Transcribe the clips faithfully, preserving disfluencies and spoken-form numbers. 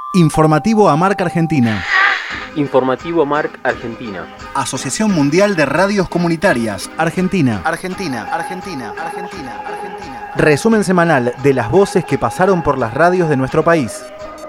Informativo AMARC Argentina. Informativo AMARC Argentina. Asociación Mundial de Radios Comunitarias. Argentina. Argentina. Argentina. Argentina. Argentina. Resumen semanal de las voces que pasaron por las radios de nuestro país.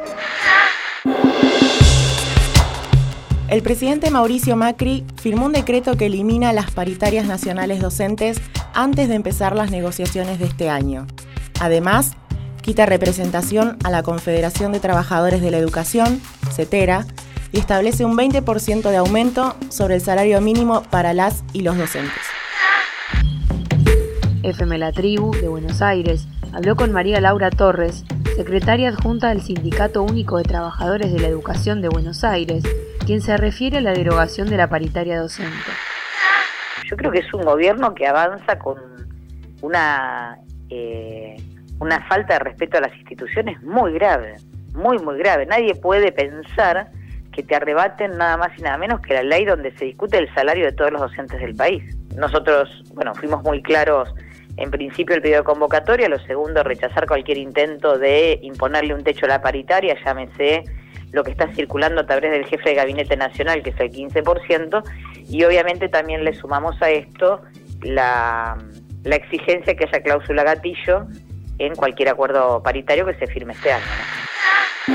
El presidente Mauricio Macri firmó un decreto que elimina las paritarias nacionales docentes antes de empezar las negociaciones de este año. Además, quita representación a la Confederación de Trabajadores de la Educación, CETERA, y establece un veinte por ciento de aumento sobre el salario mínimo para las y los docentes. F M La Tribu, de Buenos Aires, habló con María Laura Torres, secretaria adjunta del Sindicato Único de Trabajadores de la Educación de Buenos Aires, quien se refiere a la derogación de la paritaria docente. Yo creo que es un gobierno que avanza con una... Eh... una falta de respeto a las instituciones muy grave, muy, muy grave. Nadie puede pensar que te arrebaten nada más y nada menos que la ley donde se discute el salario de todos los docentes del país. Nosotros, bueno, fuimos muy claros en principio el pedido de convocatoria, lo segundo, rechazar cualquier intento de imponerle un techo a la paritaria, llámese lo que está circulando a través del jefe de gabinete nacional, que es el quince por ciento, y obviamente también le sumamos a esto la, la exigencia que haya cláusula gatillo en cualquier acuerdo paritario que se firme este año, ¿no?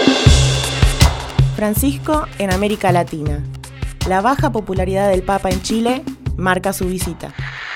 Francisco en América Latina. La baja popularidad del Papa en Chile marca su visita.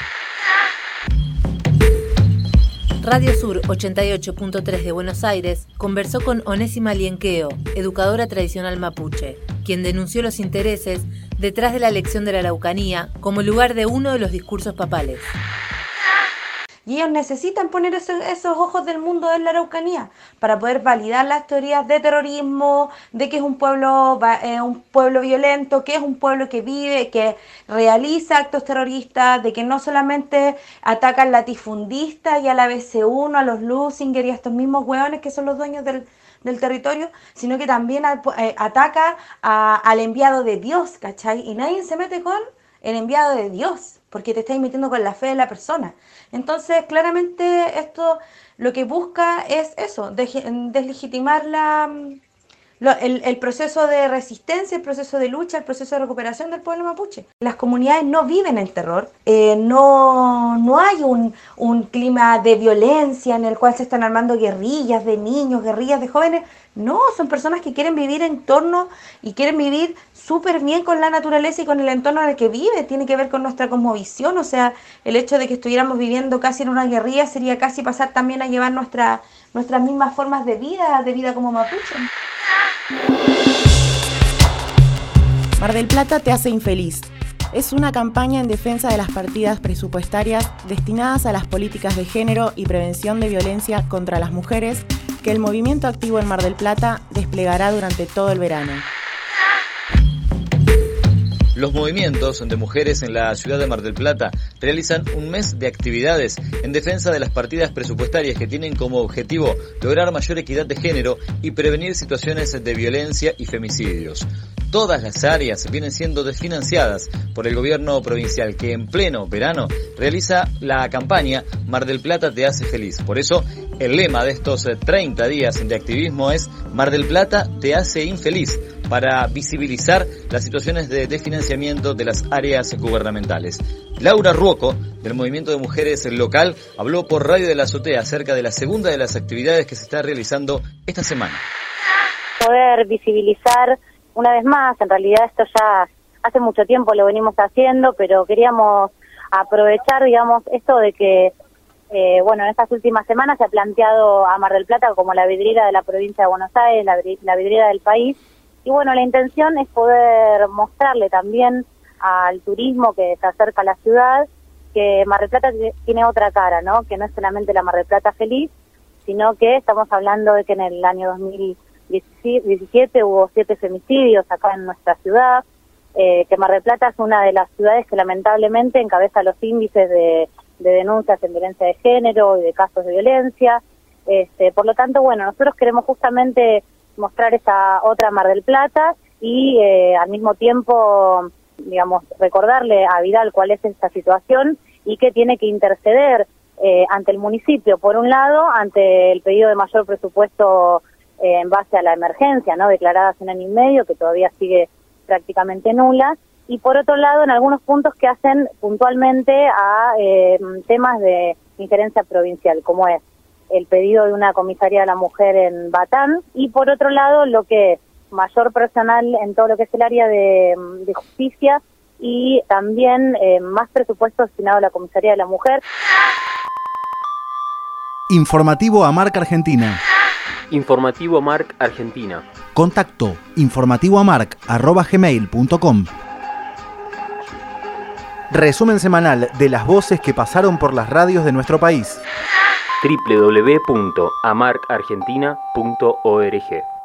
Radio Sur ochenta y ocho punto tres de Buenos Aires conversó con Onésima Lienqueo, educadora tradicional mapuche, quien denunció los intereses detrás de la elección de la Araucanía como lugar de uno de los discursos papales. Y ellos necesitan poner esos, esos ojos del mundo en la Araucanía para poder validar las teorías de terrorismo, de que es un pueblo, eh, un pueblo violento, que es un pueblo que vive, que realiza actos terroristas, de que no solamente atacan latifundistas y a la B C uno, a los Lusinger y a estos mismos hueones que son los dueños del, del territorio, sino que también eh, ataca a, al enviado de Dios, ¿cachai? Y nadie se mete con el enviado de Dios, porque te estás metiendo con la fe de la persona. Entonces, claramente esto lo que busca es eso, deslegitimar la, lo, el, el proceso de resistencia, el proceso de lucha, el proceso de recuperación del pueblo mapuche. Las comunidades no viven en terror, eh, no, no hay un, un clima de violencia en el cual se están armando guerrillas de niños, guerrillas de jóvenes. No, son personas que quieren vivir en torno y quieren vivir súper bien con la naturaleza y con el entorno en el que vive. Tiene que ver con nuestra cosmovisión, o sea, el hecho de que estuviéramos viviendo casi en una guerrilla sería casi pasar también a llevar nuestra, nuestras mismas formas de vida, de vida como mapuche. Mar del Plata te hace infeliz. Es una campaña en defensa de las partidas presupuestarias destinadas a las políticas de género y prevención de violencia contra las mujeres que el movimiento activo en Mar del Plata desplegará durante todo el verano. Los movimientos de mujeres en la ciudad de Mar del Plata realizan un mes de actividades en defensa de las partidas presupuestarias que tienen como objetivo lograr mayor equidad de género y prevenir situaciones de violencia y femicidios. Todas las áreas vienen siendo desfinanciadas por el gobierno provincial, que en pleno verano realiza la campaña Mar del Plata te hace feliz. Por eso, el lema de estos treinta días de activismo es Mar del Plata te hace infeliz, para visibilizar las situaciones de desfinanciamiento de las áreas gubernamentales. Laura Ruoco, del Movimiento de Mujeres Local, habló por Radio de la Azotea acerca de la segunda de las actividades que se está realizando esta semana. Poder visibilizar una vez más, en realidad esto ya hace mucho tiempo lo venimos haciendo, pero queríamos aprovechar, digamos, esto de que, eh, bueno, en estas últimas semanas se ha planteado a Mar del Plata como la vidriera de la provincia de Buenos Aires, la, la vidriera del país. Y bueno, la intención es poder mostrarle también al turismo que se acerca a la ciudad que Mar del Plata tiene otra cara, ¿no? Que no es solamente la Mar del Plata feliz, sino que estamos hablando de que en el año dos mil diecisiete hubo siete femicidios acá en nuestra ciudad, eh, que Mar del Plata es una de las ciudades que lamentablemente encabeza los índices de, de denuncias en violencia de género y de casos de violencia. Este, por lo tanto, bueno, nosotros queremos justamente mostrar esa otra Mar del Plata y eh, al mismo tiempo, digamos, recordarle a Vidal cuál es esta situación y que tiene que interceder eh, ante el municipio, por un lado, ante el pedido de mayor presupuesto eh, en base a la emergencia, ¿no? Declarada hace un año y medio, que todavía sigue prácticamente nula, y por otro lado en algunos puntos que hacen puntualmente a eh, temas de injerencia provincial, como es el pedido de una comisaría de la mujer en Batán, y por otro lado lo que es mayor personal en todo lo que es el área de, de justicia, y también eh, más presupuesto destinado a la comisaría de la mujer. Informativo AMARC Argentina. Informativo AMARC Argentina. Contacto informativoamarc arroba gmail punto com. Resumen semanal de las voces que pasaron por las radios de nuestro país. doble u doble u doble u punto amarc argentina punto org